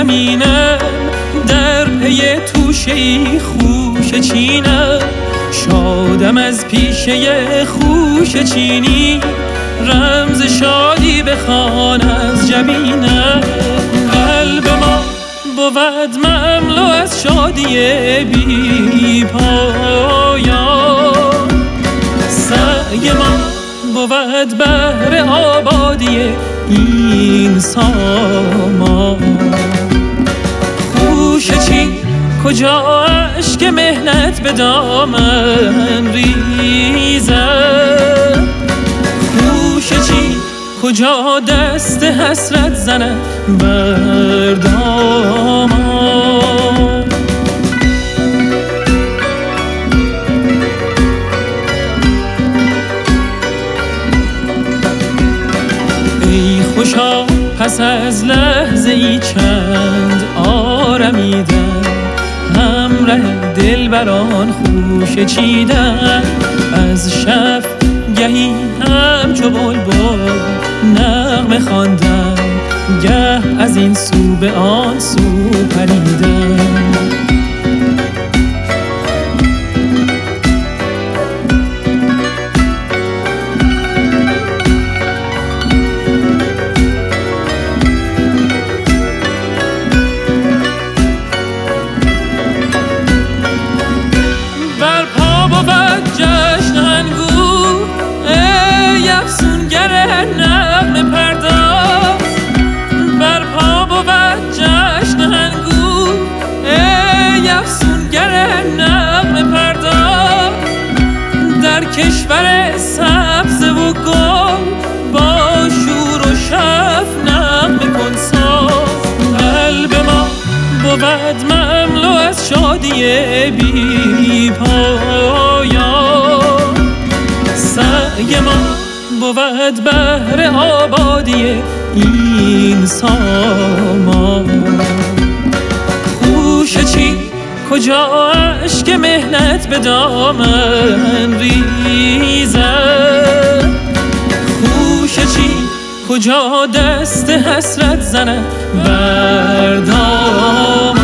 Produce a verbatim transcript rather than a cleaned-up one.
زمینم در پی توشه خوش چینم، شادم از پیشه خوش چینی، رمز شادی بخوان از جبینم. قلب ما بود مملو از شادی بی پایان، سعی ما بود بهر آبادی این سامان. خوش چین کجا اشک مهنت به دامن ریزد، خوش چین کجا دست حسرت زند بر دامان. ای خوشا پس از لحظه ای چند آرمیدن، همراه دل بران خوش چیدن، از شب گهی همچو بلبل نغمه خواندن، گه از این سو به آن سو پریدن. نغمه پرداز بر پا بود جشن هنگو، ای افسونگر نغمه پرداز، در کشور سبز و گل با شور و شف نغمه کن ساز. قلب ما بود مملو از شادی بی پایان، سعی ما بود بهر آبادی این سامان. خوش چین کجا اشک مهنت به دامن ریزد، خوش چین کجا دست حسرت زند بر دامن.